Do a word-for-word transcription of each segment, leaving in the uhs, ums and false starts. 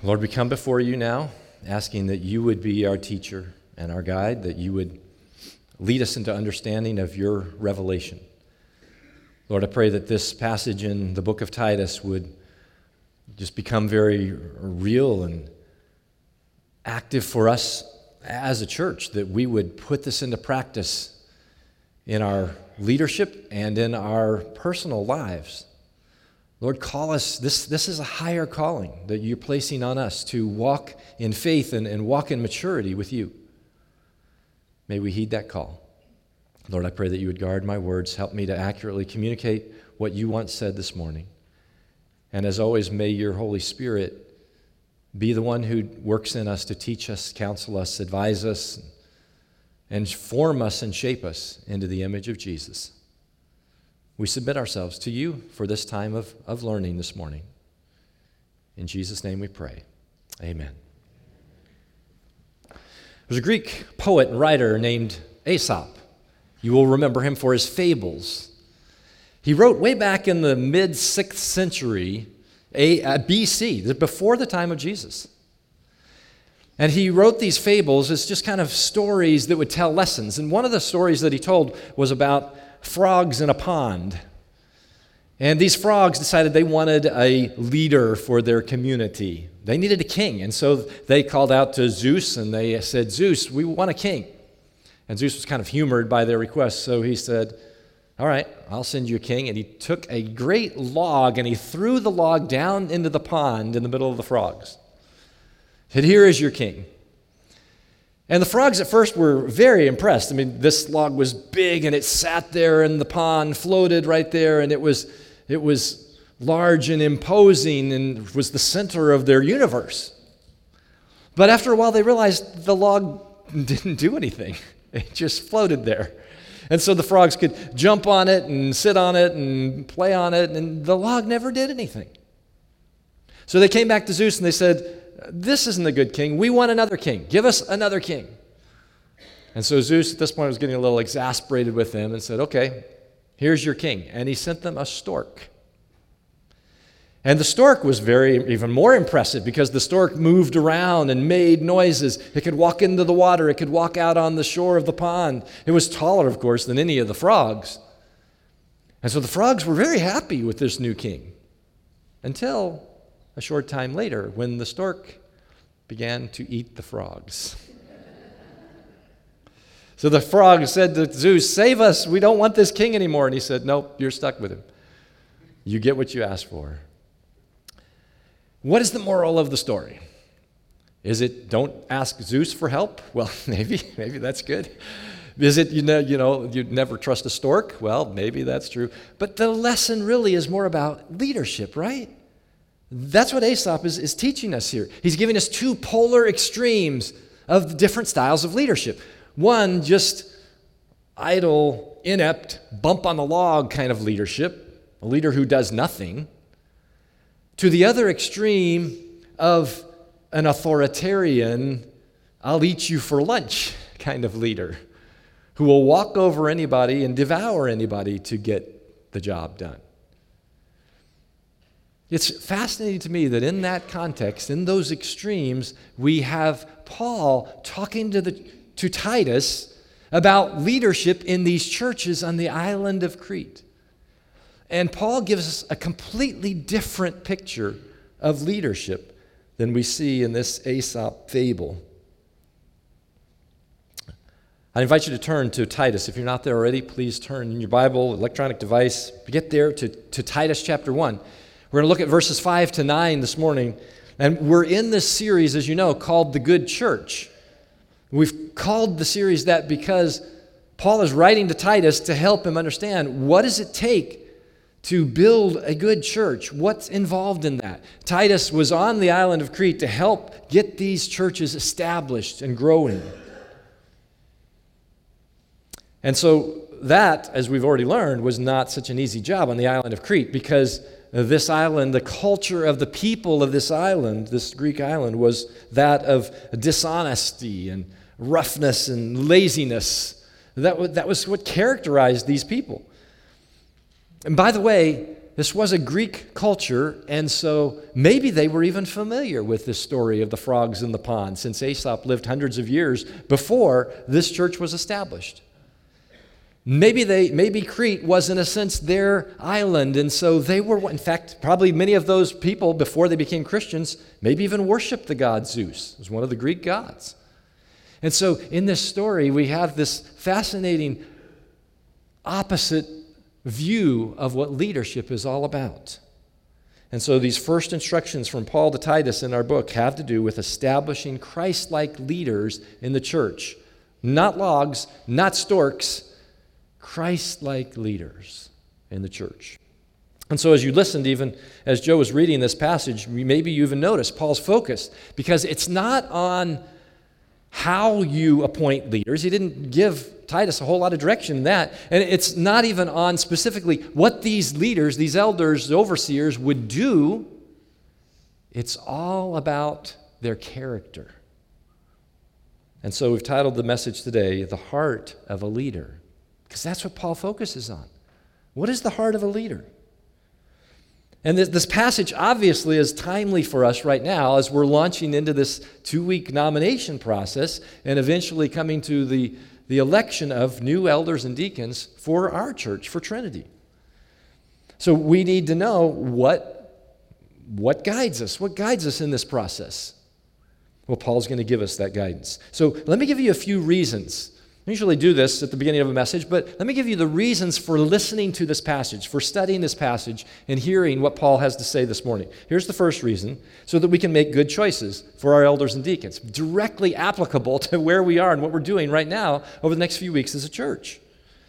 Lord, we come before you now, asking that you would be our teacher and our guide, that you would lead us into understanding of your revelation. Lord, I pray that this passage in the book of Titus would just become very real and active for us as a church, that we would put this into practice in our leadership and in our personal lives. Lord, call us, this, this is a higher calling that you're placing on us to walk in faith and, and walk in maturity with you. May we heed that call. Lord, I pray that you would guard my words, help me to accurately communicate what you once said this morning. And as always, may your Holy Spirit be the one who works in us to teach us, counsel us, advise us, and form us and shape us into the image of Jesus. We submit ourselves to you for this time of, of learning this morning. In Jesus' name we pray. Amen. There's a Greek poet and writer named Aesop. You will remember him for his fables. He wrote way back in the mid-sixth century a, uh, B C, before the time of Jesus. And he wrote these fables as just kind of stories that would tell lessons. And one of the stories that he told was about frogs in a pond. And these frogs decided they wanted a leader for their community. They needed a king. And so they called out to Zeus and they said, Zeus, we want a king. And Zeus was kind of humored by their request. So he said, all right, I'll send you a king. And he took a great log and he threw the log down into the pond in the middle of the frogs. He said, here is your king. And the frogs at first were very impressed. I mean, this log was big and it sat there in the pond, floated right there, and it was it was large and imposing and was the center of their universe. But after a while they realized the log didn't do anything. It just floated there. And so the frogs could jump on it and sit on it and play on it, and the log never did anything. So they came back to Zeus and they said, this isn't a good king. We want another king. Give us another king. And so Zeus at this point was getting a little exasperated with them and said, okay, here's your king. And he sent them a stork. And the stork was very, even more impressive because the stork moved around and made noises. It could walk into the water. It could walk out on the shore of the pond. It was taller, of course, than any of the frogs. And so the frogs were very happy with this new king until a short time later, when the stork began to eat the frogs. So the frog said to Zeus, save us, we don't want this king anymore. And he said, nope, you're stuck with him. You get what you asked for. What is the moral of the story? Is it don't ask Zeus for help? Well, maybe, maybe that's good. Is it, you know, you know, you'd never trust a stork? Well, maybe that's true. But the lesson really is more about leadership, right? That's what Aesop is, is teaching us here. He's giving us two polar extremes of different styles of leadership. One, just idle, inept, bump on the log kind of leadership, a leader who does nothing, to the other extreme of an authoritarian, I'll eat you for lunch kind of leader who will walk over anybody and devour anybody to get the job done. It's fascinating to me that in that context, in those extremes, we have Paul talking to, the, to Titus about leadership in these churches on the island of Crete. And Paul gives us a completely different picture of leadership than we see in this Aesop fable. I invite you to turn to Titus. If you're not there already, please turn in your Bible, electronic device, get there to, to Titus chapter one. We're going to look at verses five to nine this morning, and we're in this series, as you know, called The Good Church. We've called the series that because Paul is writing to Titus to help him understand what does it take to build a good church? What's involved in that? Titus was on the island of Crete to help get these churches established and growing. And so that, as we've already learned, was not such an easy job on the island of Crete because this island, the culture of the people of this island, this Greek island, was that of dishonesty and roughness and laziness. That was, that was what characterized these people. And by the way, this was a Greek culture, and so maybe they were even familiar with this story of the frogs in the pond, since Aesop lived hundreds of years before this church was established. Maybe they, maybe Crete was, in a sense, their island, and so they were, in fact, probably many of those people, before they became Christians, maybe even worshiped the god Zeus. It was one of the Greek gods. And so in this story, we have this fascinating opposite view of what leadership is all about. And so these first instructions from Paul to Titus in our book have to do with establishing Christ-like leaders in the church. Not logs, not storks, Christ-like leaders in the church. And so as you listened, even as Joe was reading this passage, maybe you even noticed Paul's focus, because it's not on how you appoint leaders. He didn't give Titus a whole lot of direction in that. And it's not even on specifically what these leaders, these elders, overseers would do. It's all about their character. And so we've titled the message today, The Heart of a Leader, because that's what Paul focuses on. What is the heart of a leader? And this, this passage obviously is timely for us right now as we're launching into this two-week nomination process and eventually coming to the, the election of new elders and deacons for our church, for Trinity. So we need to know what, what guides us. What guides us in this process? Well, Paul's going to give us that guidance. So let me give you a few reasons. I usually do this at the beginning of a message, but let me give you the reasons for listening to this passage, for studying this passage, and hearing what Paul has to say this morning. Here's the first reason, so that we can make good choices for our elders and deacons, directly applicable to where we are and what we're doing right now over the next few weeks as a church.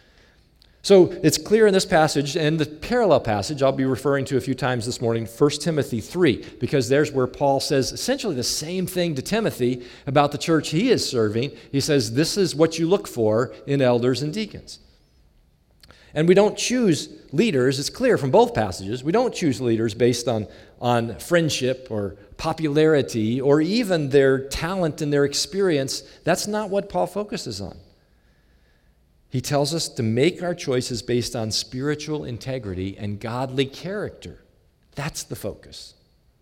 So it's clear in this passage, and the parallel passage I'll be referring to a few times this morning, First Timothy three, because there's where Paul says essentially the same thing to Timothy about the church he is serving. He says, this is what you look for in elders and deacons. And we don't choose leaders, it's clear from both passages, we don't choose leaders based on, on friendship or popularity or even their talent and their experience. That's not what Paul focuses on. He tells us to make our choices based on spiritual integrity and godly character. That's the focus.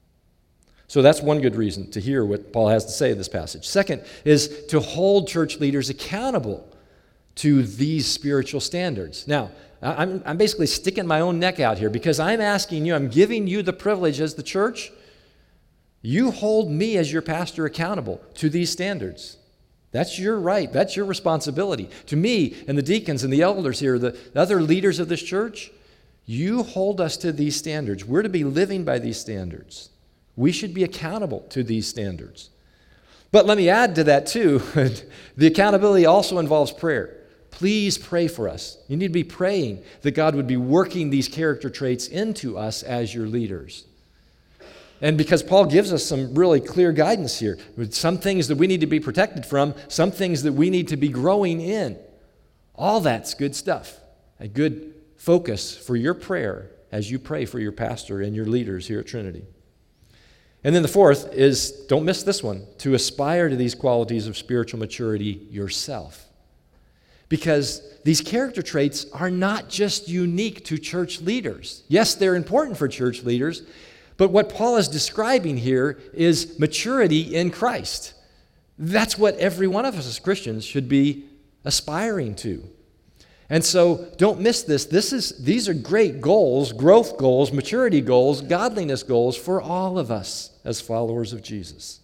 So that's one good reason to hear what Paul has to say in this passage. Second is to hold church leaders accountable to these spiritual standards. Now, I'm, I'm basically sticking my own neck out here because I'm asking you, I'm giving you the privilege as the church. You hold me as your pastor accountable to these standards. That's your right. That's your responsibility. To me and the deacons and the elders here, the other leaders of this church, you hold us to these standards. We're to be living by these standards. We should be accountable to these standards. But let me add to that too, the accountability also involves prayer. Please pray for us. You need to be praying that God would be working these character traits into us as your leaders. And because Paul gives us some really clear guidance here, with some things that we need to be protected from, some things that we need to be growing in. All that's good stuff, a good focus for your prayer as you pray for your pastor and your leaders here at Trinity. And then the fourth is, don't miss this one, to aspire to these qualities of spiritual maturity yourself. Because these character traits are not just unique to church leaders. Yes, they're important for church leaders, but what Paul is describing here is maturity in Christ. That's what every one of us as Christians should be aspiring to. And so don't miss this. This is, these are great goals, growth goals, maturity goals, godliness goals for all of us as followers of Jesus.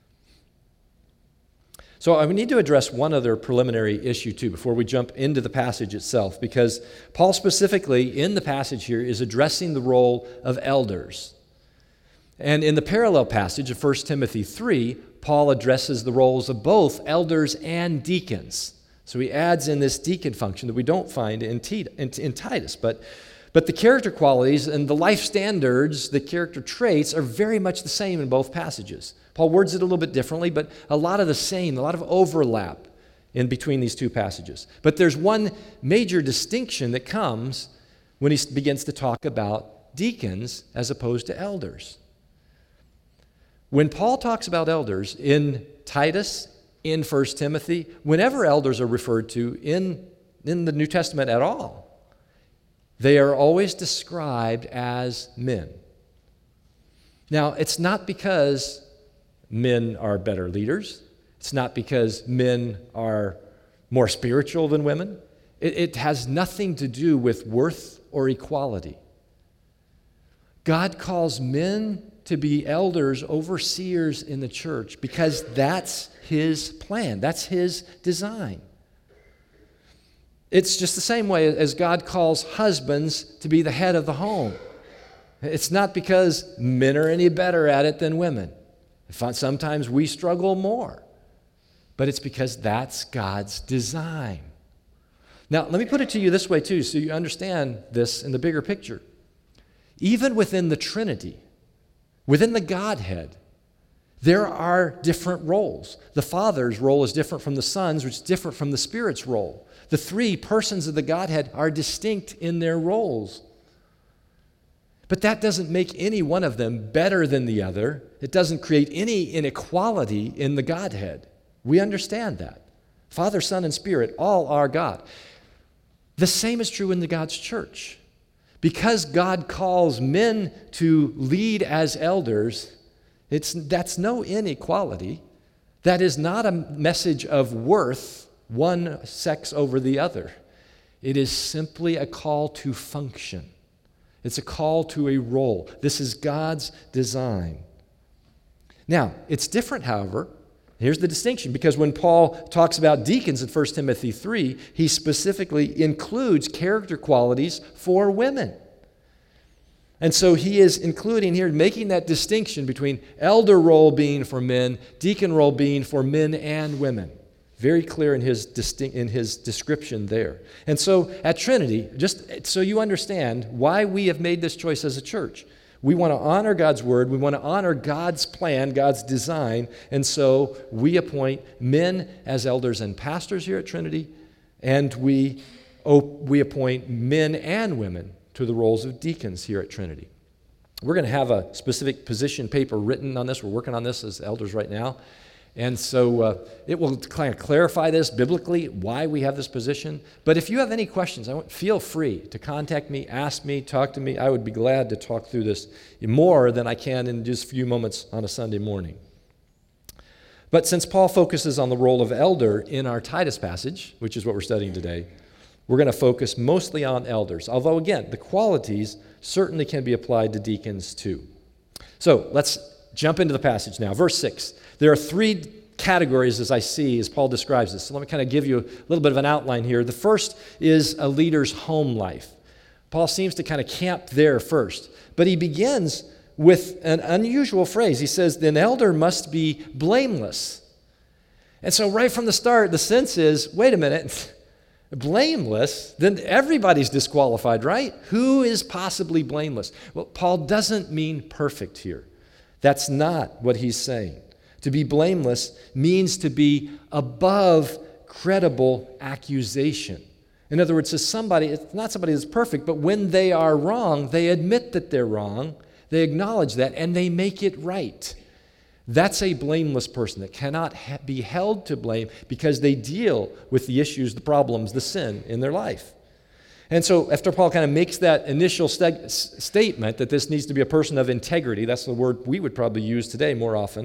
So I need to address one other preliminary issue too before we jump into the passage itself, because Paul specifically in the passage here is addressing the role of elders. And in the parallel passage of First Timothy three, Paul addresses the roles of both elders and deacons. So he adds in this deacon function that we don't find in, in Titus. But, but the character qualities and the life standards, the character traits, are very much the same in both passages. Paul words it a little bit differently, but a lot of the same, a lot of overlap in between these two passages. But there's one major distinction that comes when he begins to talk about deacons as opposed to elders. When Paul talks about elders in Titus, in First Timothy, whenever elders are referred to in, in the New Testament at all, they are always described as men. Now, it's not because men are better leaders. It's not because men are more spiritual than women. It, it has nothing to do with worth or equality. God calls men to be elders, overseers in the church, because that's his plan. That's his design. It's just the same way as God calls husbands to be the head of the home. It's not because men are any better at it than women. Sometimes we struggle more. But it's because that's God's design. Now, let me put it to you this way, too, so you understand this in the bigger picture. Even within the Trinity, within the Godhead, there are different roles. The Father's role is different from the Son's, which is different from the Spirit's role. The three persons of the Godhead are distinct in their roles. But that doesn't make any one of them better than the other. It doesn't create any inequality in the Godhead. We understand that. Father, Son, and Spirit all are God. The same is true in the God's church. Because God calls men to lead as elders, it's, that's no inequality. That is not a message of worth, one sex over the other. It is simply a call to function. It's a call to a role. This is God's design. Now, it's different, however. Here's the distinction, because when Paul talks about deacons in First Timothy three, he specifically includes character qualities for women. And so he is including here, making that distinction between elder role being for men, deacon role being for men and women. Very clear in his, distinct, in his description there. And so at Trinity, just so you understand why we have made this choice as a church, we want to honor God's word. We want to honor God's plan, God's design. And so we appoint men as elders and pastors here at Trinity, and we, we appoint men and women to the roles of deacons here at Trinity. We're going to have a specific position paper written on this. We're working on this as elders right now. And so uh, it will kind of clarify this biblically, why we have this position. But if you have any questions, I want, feel free to contact me, ask me, talk to me. I would be glad to talk through this more than I can in just a few moments on a Sunday morning. But since Paul focuses on the role of elder in our Titus passage, which is what we're studying today, we're going to focus mostly on elders. Although, again, the qualities certainly can be applied to deacons too. So let's jump into the passage now. Verse six. There are three categories as I see as Paul describes this. So let me kind of give you a little bit of an outline here. The first is a leader's home life. Paul seems to kind of camp there first. But he begins with an unusual phrase. He says, "An elder must be blameless." And so right from the start, the sense is, wait a minute, blameless? Then everybody's disqualified, right? Who is possibly blameless? Well, Paul doesn't mean perfect here. That's not what he's saying. To be blameless means to be above credible accusation. In other words, it's somebody, it's not somebody that's perfect, but when they are wrong, they admit that they're wrong, they acknowledge that, and they make it right. That's a blameless person that cannot ha- be held to blame because they deal with the issues, the problems, the sin in their life. And so after Paul kind of makes that initial st- statement that this needs to be a person of integrity, that's the word we would probably use today more often,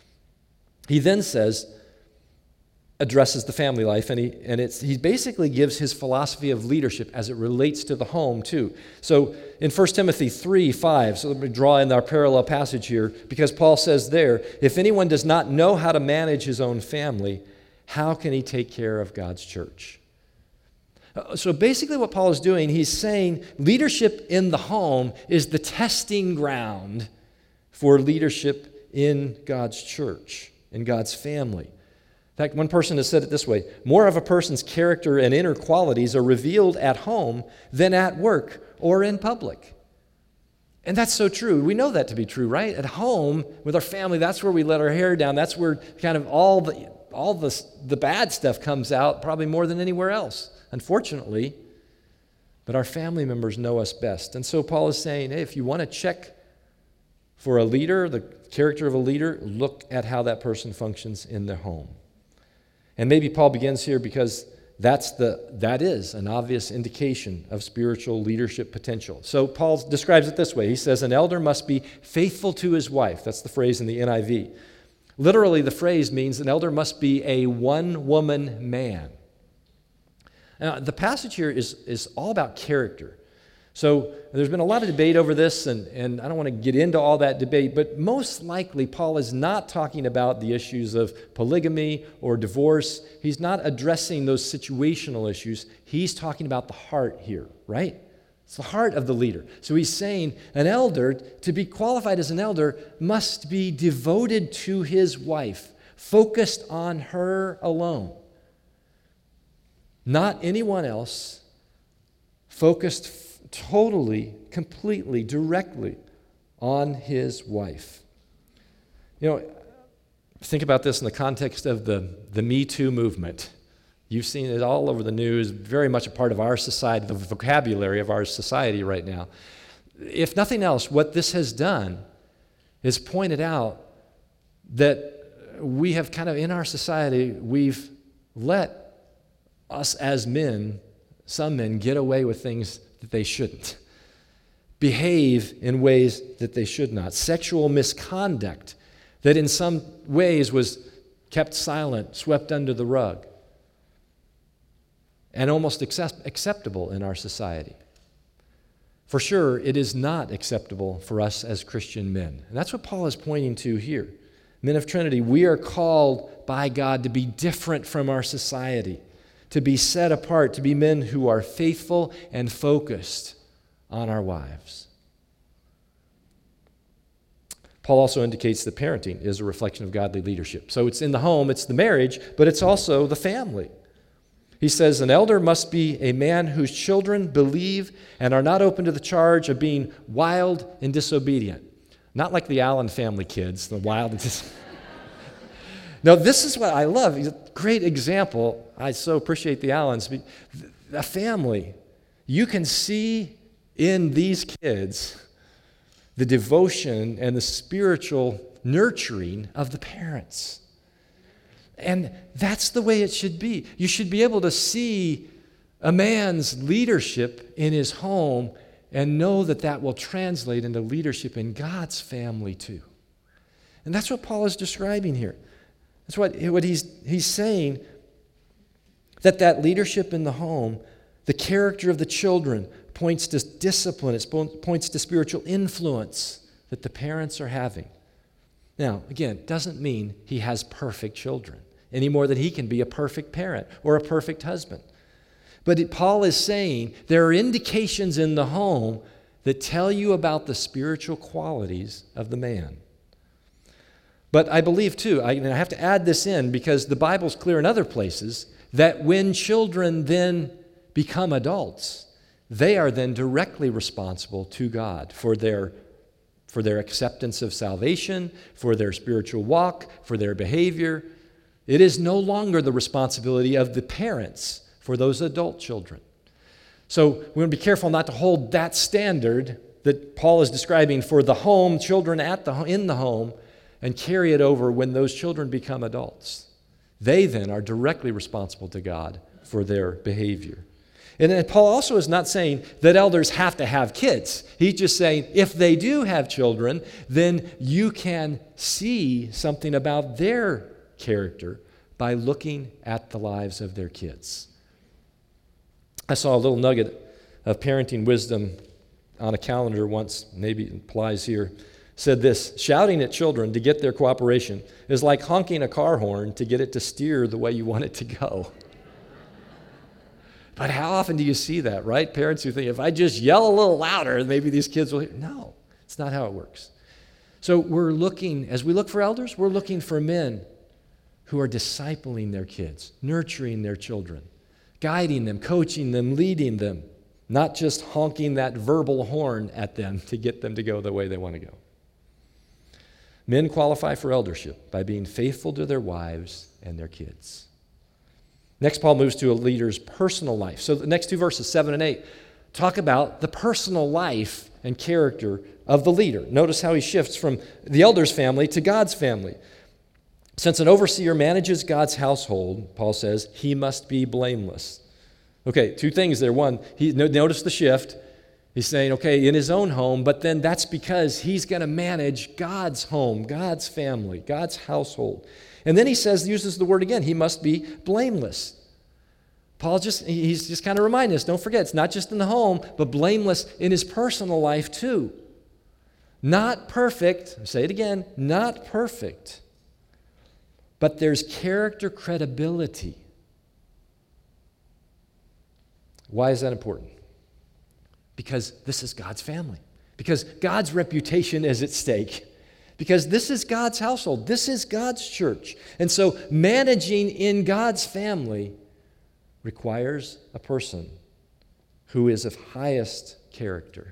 he then says, addresses the family life, and he and it's he basically gives his philosophy of leadership as it relates to the home too. So in First Timothy three five, so let me draw in our parallel passage here, because Paul says there, if anyone does not know how to manage his own family, how can he take care of God's church? So basically what Paul is doing, he's saying leadership in the home is the testing ground for leadership in God's church, in God's family. In fact, one person has said it this way: more of a person's character and inner qualities are revealed at home than at work or in public. And that's so true. We know that to be true, right? At home, with our family, that's where we let our hair down. That's where kind of all the all the, the bad stuff comes out, probably more than anywhere else, unfortunately. But our family members know us best. And so Paul is saying, hey, if you want to check for a leader, the character of a leader, look at how that person functions in their home. And maybe Paul begins here because That's the, that is an obvious indication of spiritual leadership potential. So Paul describes it this way. He says, an elder must be faithful to his wife. That's the phrase in the N I V. Literally, the phrase means an elder must be a one-woman man. Now, the passage here is, is all about character. So there's been a lot of debate over this, and, and I don't want to get into all that debate, but most likely Paul is not talking about the issues of polygamy or divorce. He's not addressing those situational issues. He's talking about the heart here, right? It's the heart of the leader. So he's saying an elder, to be qualified as an elder, must be devoted to his wife, focused on her alone. Not anyone else, focused totally, completely, directly on his wife. You know, think about this in the context of the, the Me Too movement. You've seen it all over the news, very much a part of our society, the vocabulary of our society right now. If nothing else, what this has done is pointed out that we have kind of, in our society, we've let us as men, some men, get away with things that they shouldn't, behave in ways that they should not, sexual misconduct that in some ways was kept silent, swept under the rug, and almost accept- acceptable in our society. For sure, it is not acceptable for us as Christian men. And that's what Paul is pointing to here. Men of Trinity, we are called by God to be different from our society, to be set apart, to be men who are faithful and focused on our wives. Paul also indicates that parenting is a reflection of godly leadership. So it's in the home, it's the marriage, but it's also the family. He says, an elder must be a man whose children believe and are not open to the charge of being wild and disobedient. Not like the Allen family kids, the wild and disobedient. Now, this is what I love. He's a great example. I so appreciate the Allens. A family, you can see in these kids the devotion and the spiritual nurturing of the parents. And that's the way it should be. You should be able to see a man's leadership in his home and know that that will translate into leadership in God's family too. And that's what Paul is describing here. That's what, what he's, he's saying, that that leadership in the home, the character of the children, points to discipline, it points to spiritual influence that the parents are having. Now, again, it doesn't mean he has perfect children, any more than he can be a perfect parent or a perfect husband. But it, Paul is saying there are indications in the home that tell you about the spiritual qualities of the man. But I believe, too, I, and I have to add this in because the Bible's clear in other places, that when children then become adults, they are then directly responsible to God for their, for their acceptance of salvation, for their spiritual walk, for their behavior. It is no longer the responsibility of the parents for those adult children. So we want to be careful not to hold that standard that Paul is describing for the home, children at the in the home, and carry it over when those children become adults. They then are directly responsible to God for their behavior. And then Paul also is not saying that elders have to have kids. He's just saying if they do have children, then you can see something about their character by looking at the lives of their kids. I saw a little nugget of parenting wisdom on a calendar once, maybe it applies here. Said this: shouting at children to get their cooperation is like honking a car horn to get it to steer the way you want it to go. But how often do you see that, right? Parents who think, if I just yell a little louder, maybe these kids will hear. No, it's not how it works. So we're looking, as we look for elders, we're looking for men who are discipling their kids, nurturing their children, guiding them, coaching them, leading them, not just honking that verbal horn at them to get them to go the way they want to go. Men qualify for eldership by being faithful to their wives and their kids. Next, Paul moves to a leader's personal life. So the next two verses, seven and eight, talk about the personal life and character of the leader. Notice how he shifts from the elder's family to God's family. Since an overseer manages God's household, Paul says, he must be blameless. Okay, two things there. One, he, notice the shift. He's saying, okay, in his own home, but then that's because he's going to manage God's home, God's family, God's household. And then he says, uses the word again, he must be blameless. Paul just, he's just kind of reminding us, don't forget, it's not just in the home, but blameless in his personal life too. Not perfect, say it again, not perfect, but there's character credibility. Why is that important? Because this is God's family. Because God's reputation is at stake. Because this is God's household. This is God's church. And so managing in God's family requires a person who is of highest character.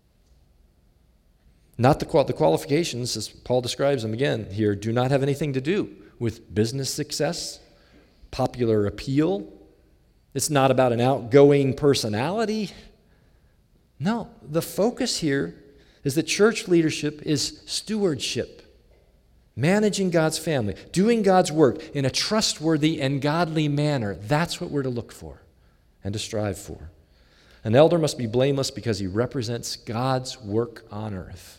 Not the, qual- the qualifications, as Paul describes them again here, do not have anything to do with business success, popular appeal. It's not about an outgoing personality. No, the focus here is that church leadership is stewardship, managing God's family, doing God's work in a trustworthy and godly manner. That's what we're to look for and to strive for. An elder must be blameless because he represents God's work on earth.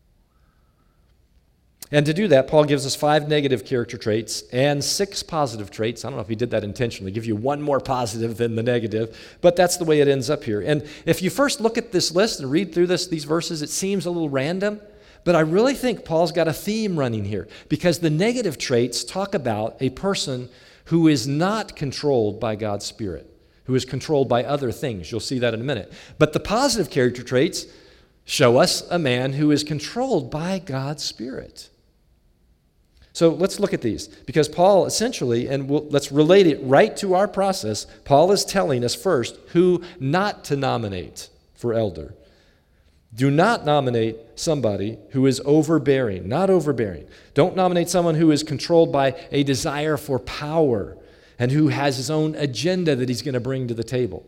And to do that, Paul gives us five negative character traits and six positive traits. I don't know if he did that intentionally, give you one more positive than the negative, but that's the way it ends up here. And if you first look at this list and read through this, these verses, it seems a little random, but I really think Paul's got a theme running here because the negative traits talk about a person who is not controlled by God's Spirit, who is controlled by other things. You'll see that in a minute. But the positive character traits show us a man who is controlled by God's Spirit. So let's look at these, because Paul essentially, and we'll, let's relate it right to our process, Paul is telling us first who not to nominate for elder. Do not nominate somebody who is overbearing, not overbearing. Don't nominate someone who is controlled by a desire for power and who has his own agenda that he's going to bring to the table.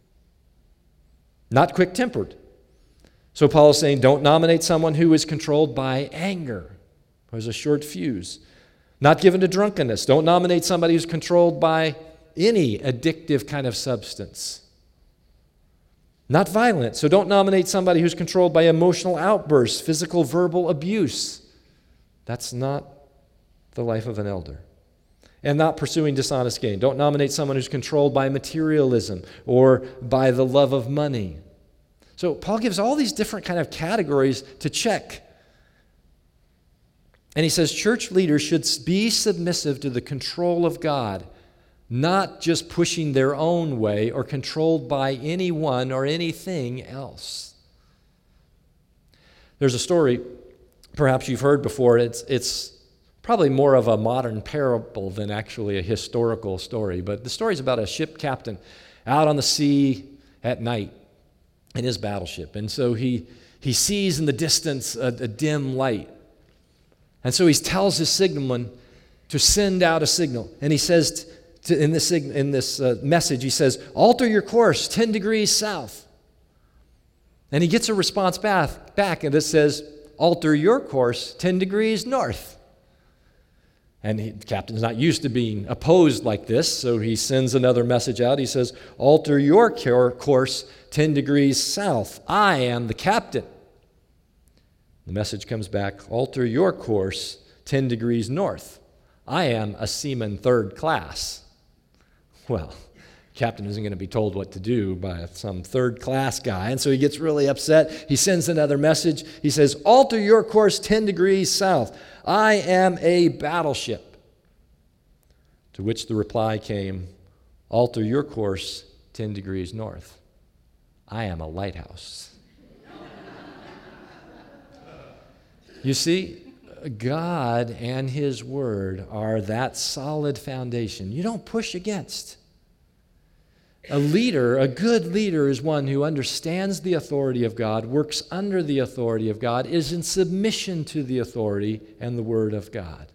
Not quick-tempered. So Paul is saying don't nominate someone who is controlled by anger. There's a short fuse. Not given to drunkenness. Don't nominate somebody who's controlled by any addictive kind of substance. Not violent. So don't nominate somebody who's controlled by emotional outbursts, physical, verbal abuse. That's not the life of an elder. And not pursuing dishonest gain. Don't nominate someone who's controlled by materialism or by the love of money. So Paul gives all these different kind of categories to check. And he says church leaders should be submissive to the control of God, not just pushing their own way or controlled by anyone or anything else. There's a story, perhaps you've heard before. It's, it's probably more of a modern parable than actually a historical story. But the story is about a ship captain out on the sea at night in his battleship. And so he, he sees in the distance a, a dim light. And so he tells his signalman to send out a signal. And he says to, in this, in this uh, message, he says, alter your course ten degrees south. And he gets a response back, back and it says, alter your course ten degrees north. And he, the captain's not used to being opposed like this, so he sends another message out. He says, alter your course ten degrees south. I am the captain. The message comes back, alter your course ten degrees north. I am a seaman third class. Well, captain isn't going to be told what to do by some third class guy, and so he gets really upset. He sends another message. He says, alter your course ten degrees south. I am a battleship. To which the reply came, alter your course ten degrees north. I am a lighthouse. You see, God and His Word are that solid foundation. You don't push against. A leader, a good leader, is one who understands the authority of God, works under the authority of God, is in submission to the authority and the Word of God.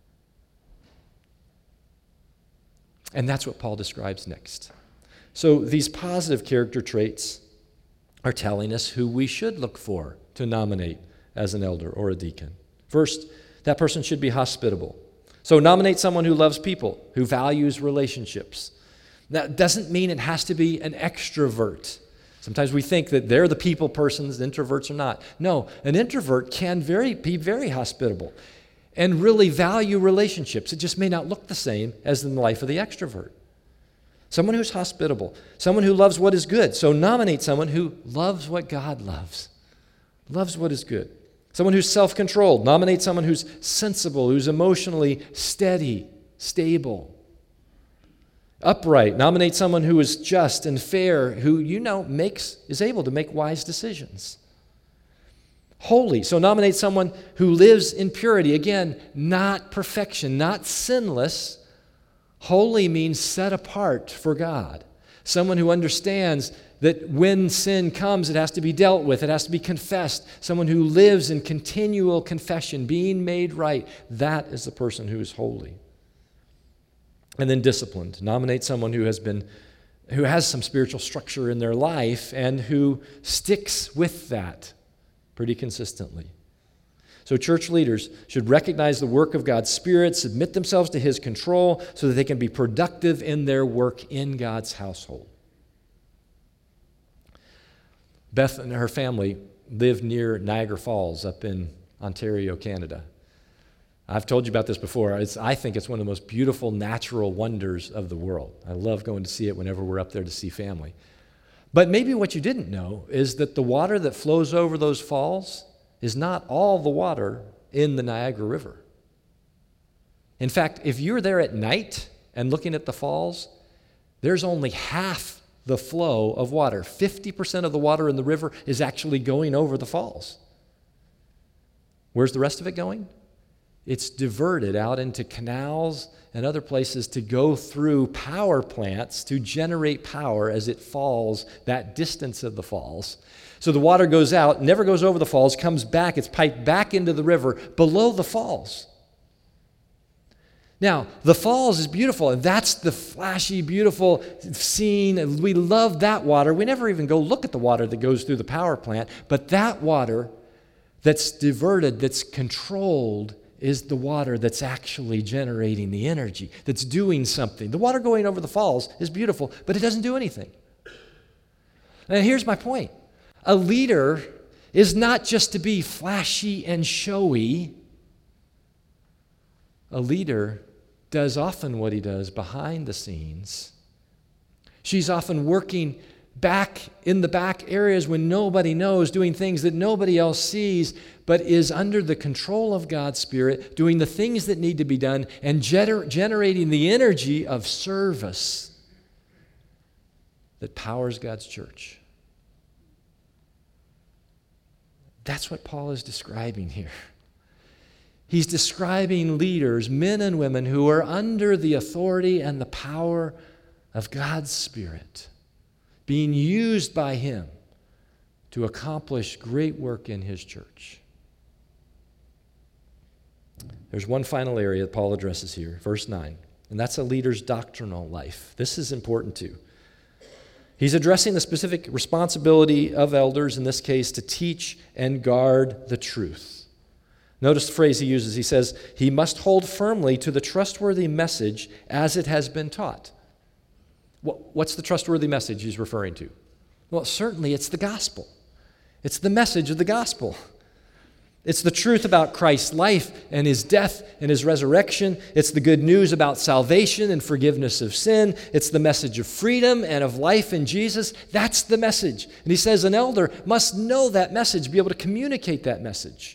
And that's what Paul describes next. So these positive character traits are telling us who we should look for to nominate as an elder or a deacon. First, that person should be hospitable. So nominate someone who loves people, who values relationships. That doesn't mean it has to be an extrovert. Sometimes we think that they're the people persons, introverts are not. No, an introvert can very, be very hospitable and really value relationships. It just may not look the same as in the life of the extrovert. Someone who's hospitable, someone who loves what is good. So nominate someone who loves what God loves, loves what is good. Someone who's self-controlled. Nominate someone who's sensible, who's emotionally steady, stable. Upright. Nominate someone who is just and fair, who you know makes is able to make wise decisions. Holy. So nominate someone who lives in purity. Again, not perfection, not sinless. Holy means set apart for God. Someone who understands that when sin comes, it has to be dealt with. It has to be confessed. Someone who lives in continual confession, being made right. That is the person who is holy. And then disciplined. Nominate someone who has been, who has some spiritual structure in their life and who sticks with that pretty consistently. So church leaders should recognize the work of God's Spirit, submit themselves to His control so that they can be productive in their work in God's household. Beth and her family live near Niagara Falls up in Ontario, Canada. I've told you about this before. It's, I think it's one of the most beautiful natural wonders of the world. I love going to see it whenever we're up there to see family. But maybe what you didn't know is that the water that flows over those falls is not all the water in the Niagara River. In fact, if you're there at night and looking at the falls, there's only half the flow of water. fifty percent of the water in the river is actually going over the falls. Where's the rest of it going? It's diverted out into canals and other places to go through power plants to generate power as it falls that distance of the falls. So the water goes out, never goes over the falls, comes back, it's piped back into the river below the falls. Now, the falls is beautiful, and that's the flashy, beautiful scene. We love that water. We never even go look at the water that goes through the power plant, but that water that's diverted, that's controlled, is the water that's actually generating the energy, that's doing something. The water going over the falls is beautiful, but it doesn't do anything. And here's my point. A leader is not just to be flashy and showy. A leader does often what he does behind the scenes. She's often working back in the back areas when nobody knows, doing things that nobody else sees, but is under the control of God's Spirit, doing the things that need to be done and gener- generating the energy of service that powers God's church. That's what Paul is describing here. He's describing leaders, men and women, who are under the authority and the power of God's Spirit, being used by Him to accomplish great work in His church. There's one final area that Paul addresses here, verse nine, and that's a leader's doctrinal life. This is important too. He's addressing the specific responsibility of elders, in this case, to teach and guard the truth. Notice the phrase he uses. He says, he must hold firmly to the trustworthy message as it has been taught. What's the trustworthy message he's referring to? Well, certainly it's the gospel. It's the message of the gospel. It's the truth about Christ's life and His death and His resurrection. It's the good news about salvation and forgiveness of sin. It's the message of freedom and of life in Jesus. That's the message. And he says an elder must know that message, be able to communicate that message.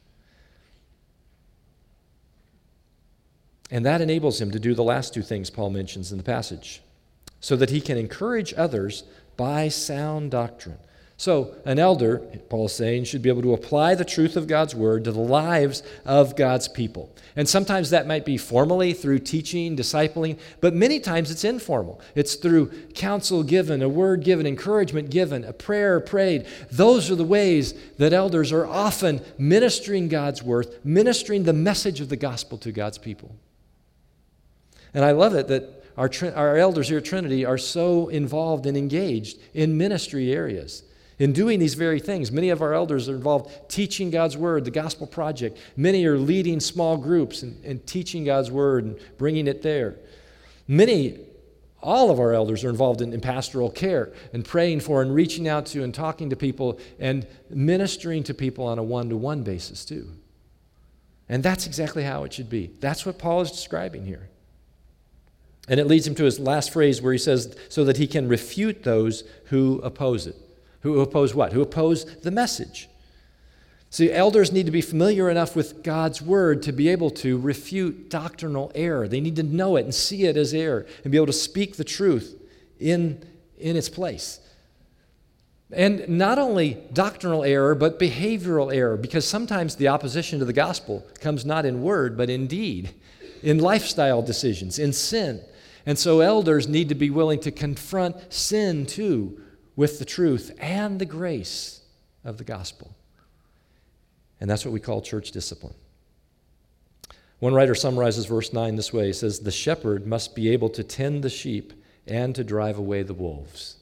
And that enables him to do the last two things Paul mentions in the passage, so that he can encourage others by sound doctrine. So an elder, Paul is saying, should be able to apply the truth of God's word to the lives of God's people. And sometimes that might be formally through teaching, discipling, but many times it's informal. It's through counsel given, a word given, encouragement given, a prayer prayed. Those are the ways that elders are often ministering God's word, ministering the message of the gospel to God's people. And I love it that our, our elders here at Trinity are so involved and engaged in ministry areas. In doing these very things, many of our elders are involved teaching God's Word, the Gospel Project. Many are leading small groups and, and teaching God's Word and bringing it there. Many, all of our elders are involved in, in pastoral care and praying for and reaching out to and talking to people and ministering to people on a one-to-one basis too. And that's exactly how it should be. That's what Paul is describing here. And it leads him to his last phrase where he says, so that he can refute those who oppose it. Who oppose what? Who oppose the message. See, elders need to be familiar enough with God's Word to be able to refute doctrinal error. They need to know it and see it as error and be able to speak the truth in, in its place. And not only doctrinal error, but behavioral error, because sometimes the opposition to the gospel comes not in word, but in deed, in lifestyle decisions, in sin. And so elders need to be willing to confront sin too with the truth and the grace of the gospel. And that's what we call church discipline. One writer summarizes verse nine this way. He says, the shepherd must be able to tend the sheep and to drive away the wolves.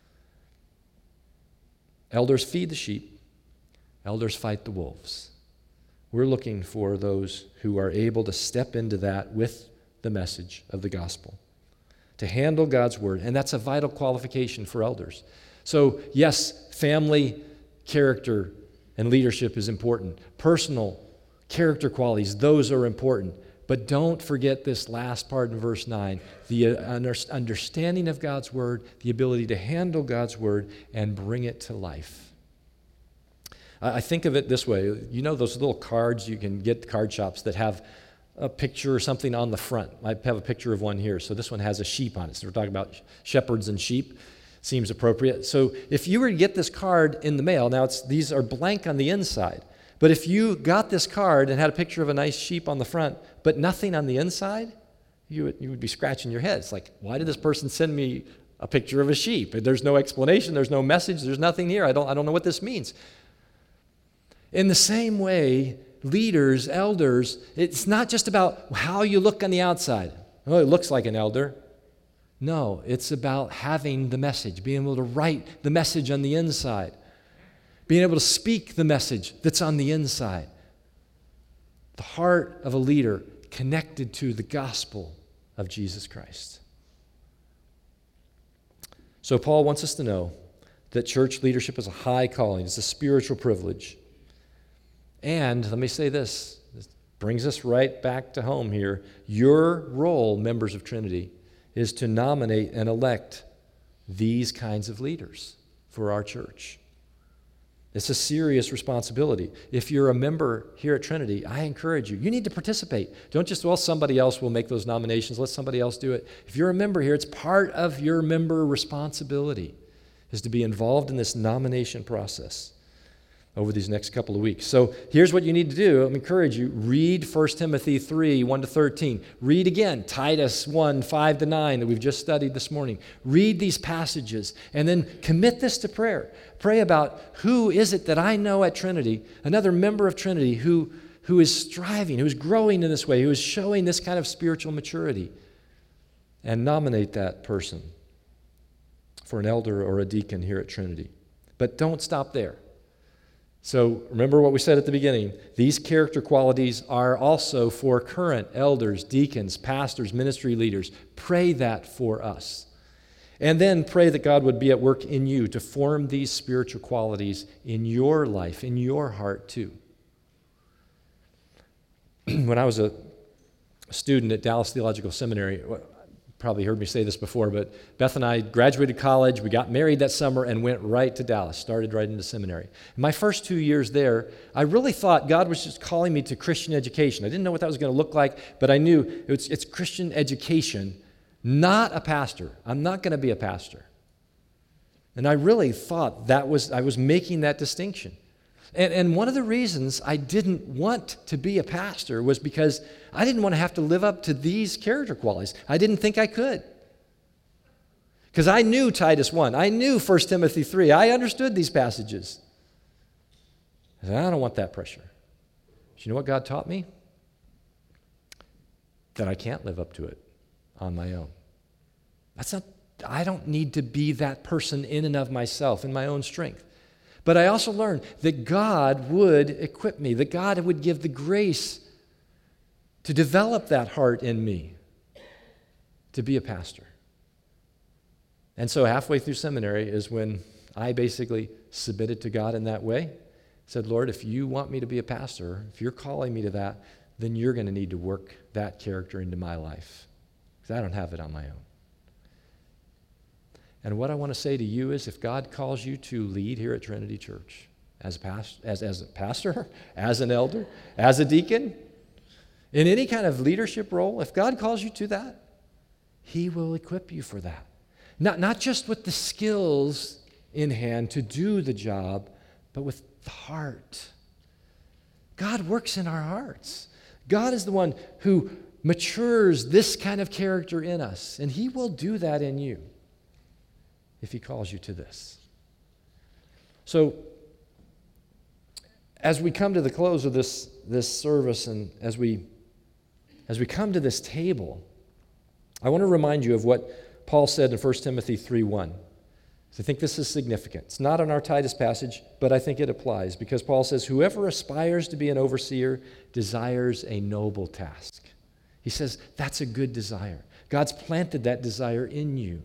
Elders feed the sheep. Elders fight the wolves. We're looking for those who are able to step into that with the message of the gospel, to handle God's Word, and that's a vital qualification for elders. So, yes, family, character, and leadership is important. Personal character qualities, those are important. But don't forget this last part in verse nine, the understanding of God's Word, the ability to handle God's Word and bring it to life. I think of it this way. You know those little cards you can get at card shops that have a picture or something on the front. I have a picture of one here. So this one has a sheep on it. So we're talking about shepherds and sheep. Seems appropriate. So if you were to get this card in the mail, now it's, these are blank on the inside, but if you got this card and had a picture of a nice sheep on the front, but nothing on the inside, you would, you would be scratching your head. It's like, why did this person send me a picture of a sheep? There's no explanation, there's no message, there's nothing here. I don't, I don't know what this means. In the same way, leaders, elders, it's not just about how you look on the outside. Oh, it looks like an elder. No, it's about having the message, being able to write the message on the inside, being able to speak the message that's on the inside. The heart of a leader connected to the gospel of Jesus Christ. So Paul wants us to know that church leadership is a high calling, it's a spiritual privilege. And let me say this, this brings us right back to home here. Your role, members of Trinity, is to nominate and elect these kinds of leaders for our church. It's a serious responsibility. If you're a member here at Trinity, I encourage you, you need to participate. Don't just, well, somebody else will make those nominations, let somebody else do it. If you're a member here, it's part of your member responsibility is to be involved in this nomination process over these next couple of weeks. So here's what you need to do. I encourage you, read First Timothy three, one to thirteen. Read again Titus one, five to nine that we've just studied this morning. Read these passages and then commit this to prayer. Pray about who is it that I know at Trinity, another member of Trinity who, who is striving, who is growing in this way, who is showing this kind of spiritual maturity. And nominate that person for an elder or a deacon here at Trinity. But don't stop there. So remember what we said at the beginning. These character qualities are also for current elders, deacons, pastors, ministry leaders. Pray that for us. And then pray that God would be at work in you to form these spiritual qualities in your life, in your heart too. When I was a student at Dallas Theological Seminary, probably heard me say this before, but Beth and I graduated college, we got married that summer and went right to Dallas, started right into seminary. In my first two years there, I really thought God was just calling me to Christian education. I didn't know what that was going to look like, but I knew it was, it's Christian education, not a pastor. I'm not going to be a pastor. And I really thought that was, I was making that distinction. And, and one of the reasons I didn't want to be a pastor was because I didn't want to have to live up to these character qualities. I didn't think I could. Because I knew Titus one. I knew First Timothy three. I understood these passages. I said, I don't want that pressure. But you know what God taught me? That I can't live up to it on my own. That's not, I don't need to be that person in and of myself, in my own strength. But I also learned that God would equip me, that God would give the grace to develop that heart in me to be a pastor. And so halfway through seminary is when I basically submitted to God in that way. Said, Lord, if you want me to be a pastor, if you're calling me to that, then you're going to need to work that character into my life, because I don't have it on my own. And what I want to say to you is, if God calls you to lead here at Trinity Church as a, past, as, as a pastor, as an elder, as a deacon, in any kind of leadership role, if God calls you to that, He will equip you for that. Not, not just with the skills in hand to do the job, but with the heart. God works in our hearts. God is the one who matures this kind of character in us, and He will do that in you if He calls you to this. So, as we come to the close of this, this service, and as we, as we come to this table, I want to remind you of what Paul said in First Timothy three one. So I think this is significant. It's not in our Titus passage, but I think it applies, because Paul says, whoever aspires to be an overseer desires a noble task. He says that's a good desire. God's planted that desire in you.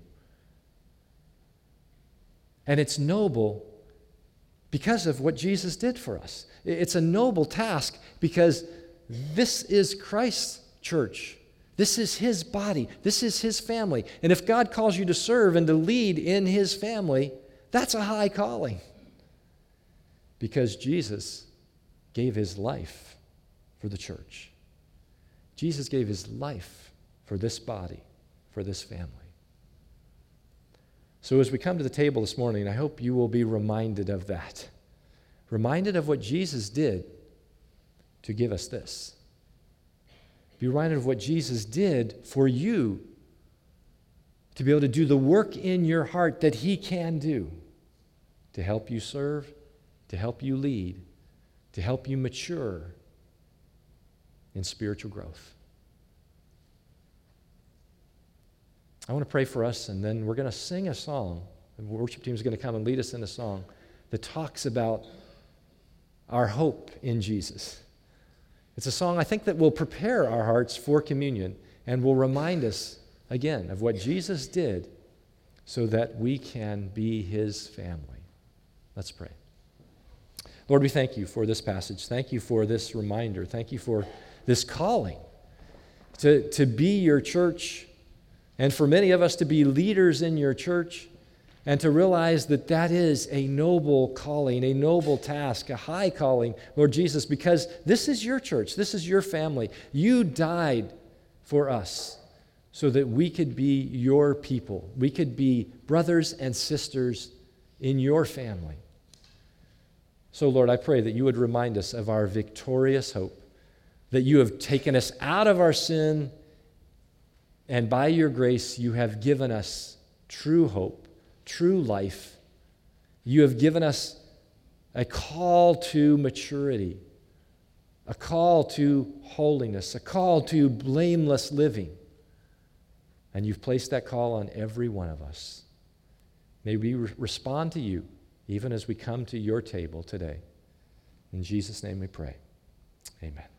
And it's noble because of what Jesus did for us. It's a noble task because this is Christ's church. This is His body. This is His family. And if God calls you to serve and to lead in His family, that's a high calling. Because Jesus gave His life for the church. Jesus gave His life for this body, for this family. So as we come to the table this morning, I hope you will be reminded of that. Reminded of what Jesus did to give us this. Be reminded of what Jesus did for you to be able to do the work in your heart that He can do to help you serve, to help you lead, to help you mature in spiritual growth. I want to pray for us, and then we're going to sing a song. The worship team is going to come and lead us in a song that talks about our hope in Jesus. It's a song, I think, that will prepare our hearts for communion and will remind us, again, of what Jesus did so that we can be His family. Let's pray. Lord, we thank You for this passage. Thank You for this reminder. Thank You for this calling to, to be Your church, and for many of us to be leaders in Your church, and to realize that that is a noble calling, a noble task, a high calling, Lord Jesus, because this is Your church, this is Your family. You died for us so that we could be Your people. We could be brothers and sisters in Your family. So, Lord, I pray that You would remind us of our victorious hope, that You have taken us out of our sin, and by Your grace, You have given us true hope, true life. You have given us a call to maturity, a call to holiness, a call to blameless living. And You've placed that call on every one of us. May we re- respond to You even as we come to Your table today. In Jesus' name we pray. Amen.